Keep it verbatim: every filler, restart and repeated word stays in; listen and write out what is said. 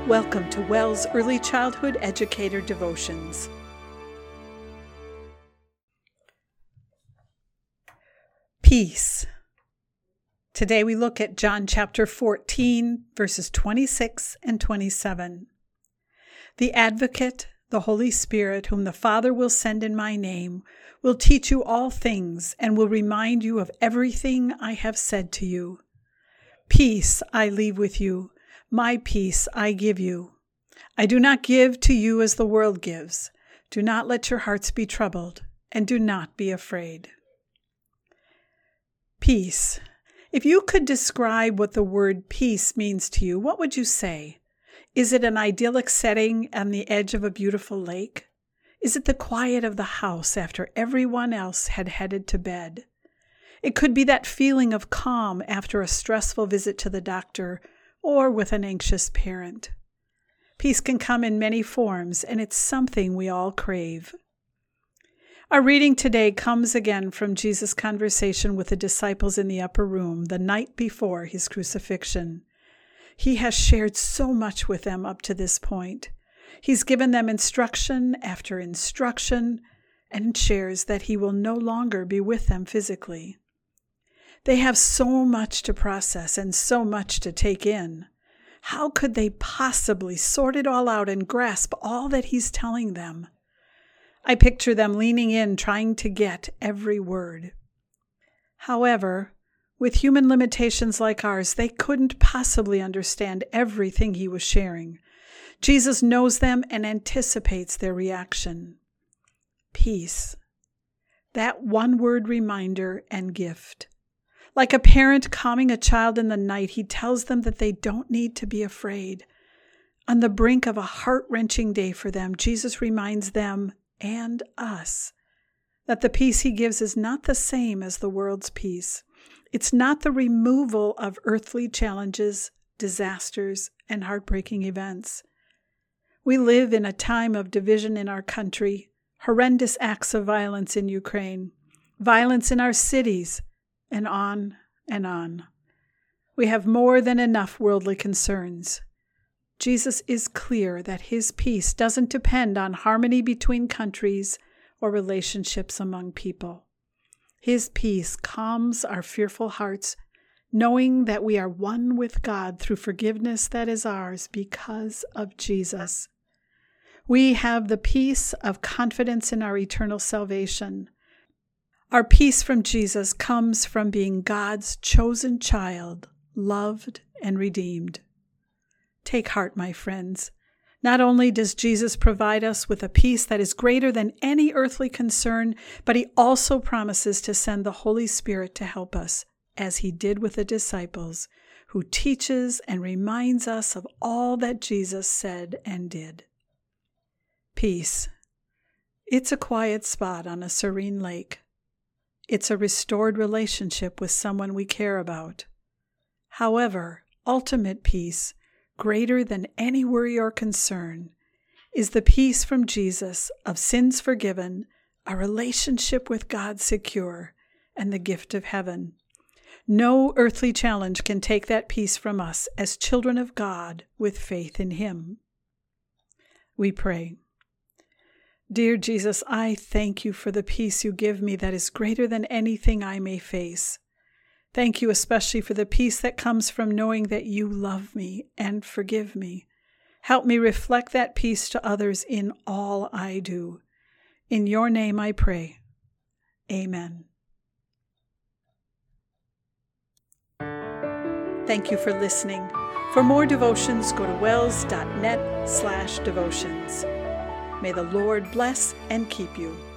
Welcome to WELS Early Childhood Educator Devotions. Peace. Today we look at John chapter fourteen, verses twenty-six and twenty-seven. The Advocate, the Holy Spirit, whom the Father will send in my name, will teach you all things and will remind you of everything I have said to you. Peace I leave with you. My peace I give you. I do not give to you as the world gives. Do not let your hearts be troubled, and do not be afraid. Peace. If you could describe what the word peace means to you, what would you say? Is it an idyllic setting on the edge of a beautiful lake? Is it the quiet of the house after everyone else had headed to bed? It could be that feeling of calm after a stressful visit to the doctor or with an anxious parent. Peace can come in many forms, and it's something we all crave. Our reading today comes again from Jesus' conversation with the disciples in the upper room the night before his crucifixion. He has shared so much with them up to this point. He's given them instruction after instruction and shares that he will no longer be with them physically. They have so much to process and so much to take in. How could they possibly sort it all out and grasp all that he's telling them? I picture them leaning in, trying to get every word. However, with human limitations like ours, they couldn't possibly understand everything he was sharing. Jesus knows them and anticipates their reaction. Peace. That one-word reminder and gift. Like a parent calming a child in the night, he tells them that they don't need to be afraid. On the brink of a heart-wrenching day for them, Jesus reminds them and us that the peace he gives is not the same as the world's peace. It's not the removal of earthly challenges, disasters, and heartbreaking events. We live in a time of division in our country, horrendous acts of violence in Ukraine, violence in our cities, and on and on. We have more than enough worldly concerns. Jesus is clear that his peace doesn't depend on harmony between countries or relationships among people. His peace calms our fearful hearts, knowing that we are one with God through forgiveness that is ours because of Jesus. We have the peace of confidence in our eternal salvation. Our peace from Jesus comes from being God's chosen child, loved and redeemed. Take heart, my friends. Not only does Jesus provide us with a peace that is greater than any earthly concern, but he also promises to send the Holy Spirit to help us, as he did with the disciples, who teaches and reminds us of all that Jesus said and did. Peace. It's a quiet spot on a serene lake. It's a restored relationship with someone we care about. However, ultimate peace, greater than any worry or concern, is the peace from Jesus of sins forgiven, a relationship with God secure, and the gift of heaven. No earthly challenge can take that peace from us as children of God with faith in him. We pray. Dear Jesus, I thank you for the peace you give me that is greater than anything I may face. Thank you especially for the peace that comes from knowing that you love me and forgive me. Help me reflect that peace to others in all I do. In your name I pray. Amen. Thank you for listening. For more devotions, go to wels dot net slash devotions. May the Lord bless and keep you.